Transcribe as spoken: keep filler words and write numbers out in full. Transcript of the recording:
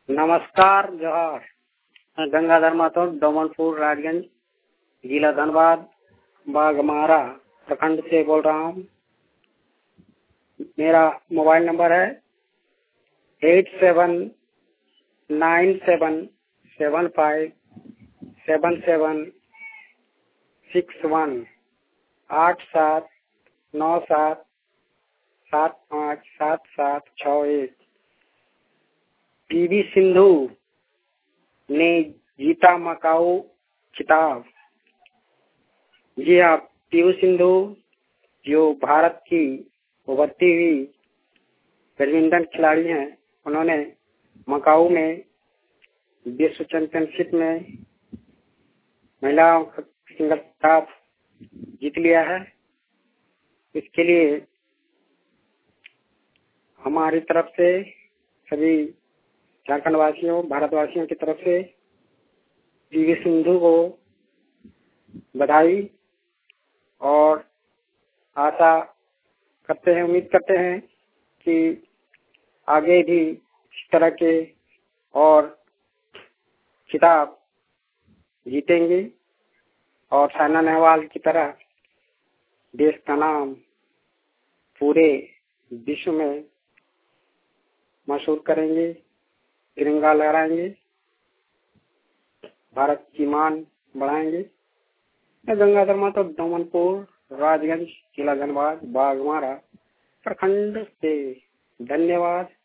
नमस्कार, जोहार। मैं गंगाधर माथुर, डोमनपुर, राजगंज, जिला धनबाद, बाघमारा प्रखंड से बोल रहा हूँ। मेरा मोबाइल नंबर है eight seven nine seven seven five seven seven six one आठ सात नौ सात सात पाँच सात सात छः एक। पीवी सिंधु ने जीता मकाऊ खिताब। जी हाँ, पीवी सिंधु जो भारत की उभरती हुई बैडमिंटन खिलाड़ी हैं, उन्होंने मकाऊ में विश्व चैंपियनशिप में महिलाओं का सिंगल खिताब जीत लिया है। इसके लिए हमारी तरफ से सभी झारखंड वासियों, भारतवासियों की तरफ से पीवी सिंधु को बधाई और आशा करते हैं, उम्मीद करते हैं कि आगे भी इस तरह के और खिताब जीतेंगे और साइना नेहवाल की तरह देश का नाम पूरे विश्व में मशहूर करेंगे, तिरंगा लहराएंगे, भारत की मान बढ़ाएंगे। मैं गंगाधर माथुर, डोमनपुर, राजगंज, जिला धनबाद, बाघमारा प्रखंड से। धन्यवाद।